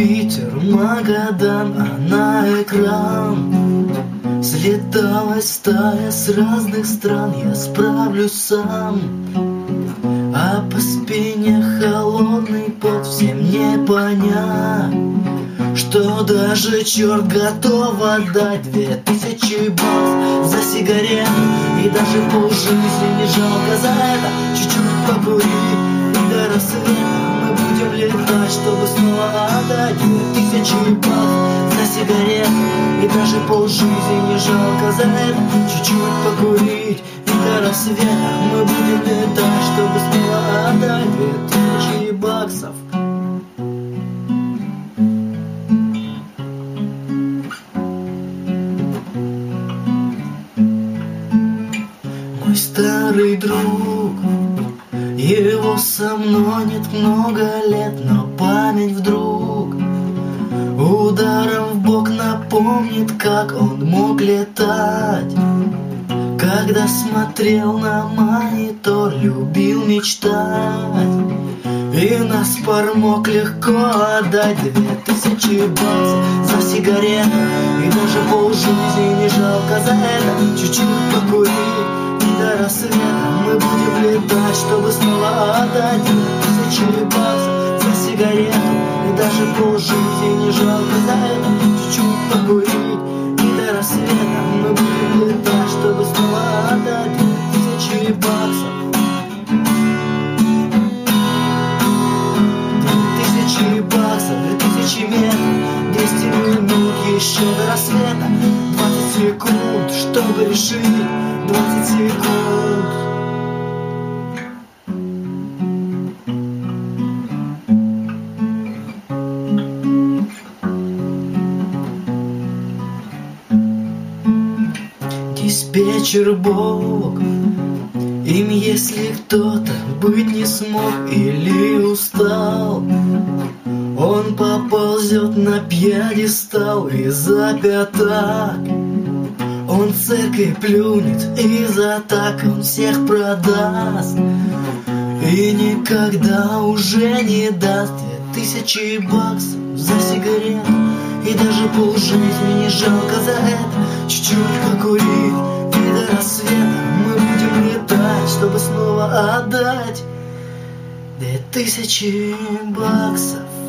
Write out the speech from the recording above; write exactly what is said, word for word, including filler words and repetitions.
Питер, Магадан, а на экран слеталась стая с разных стран. Я справлюсь сам, а по спине холодный пот. Всем не понять, что даже черт готов отдать две тысячи баксов за сигарет. И даже полжизни не жалко за это. Чуть-чуть покурить и до рассвета мы будем летать, чтобы снова отдать две тысячи баксов за сигарет. И даже полжизни не жалко за это. Чуть-чуть покурить и до рассвета мы будем летать, чтобы снова отдать две тысячи баксов. Мой старый друг, его со мной нет много лет, но память вдруг ударом в бок напомнит, как он мог летать. Когда смотрел на монитор, любил мечтать, и на спор мог легко отдать две тысячи баксов за сигарету. И даже полжизни не жалко за это. Чуть-чуть покурить и до рассвета мы будем летать, чтобы снова отдать две тысячи баксов за сигарету. И даже полжизни не жалко за это. Чуть-чуть покурить и до рассвета мы будем летать, чтобы снова отдать две тысячи баксов. Две тысячи метров, двести минут еще до рассвета, двадцать секунд, чтобы решить, двадцать секунд. Диспетчер Бог, им если кто-то быть не смог или устал, он поползет на пьедестал из-за пятак. Он церковь плюнет из-за так, он всех продаст и никогда уже не даст две тысячи баксов за сигарету. И даже полжизни не жалко за это. Чуть-чуть покурить и до рассвета мы будем летать, чтобы снова отдать две тысячи баксов.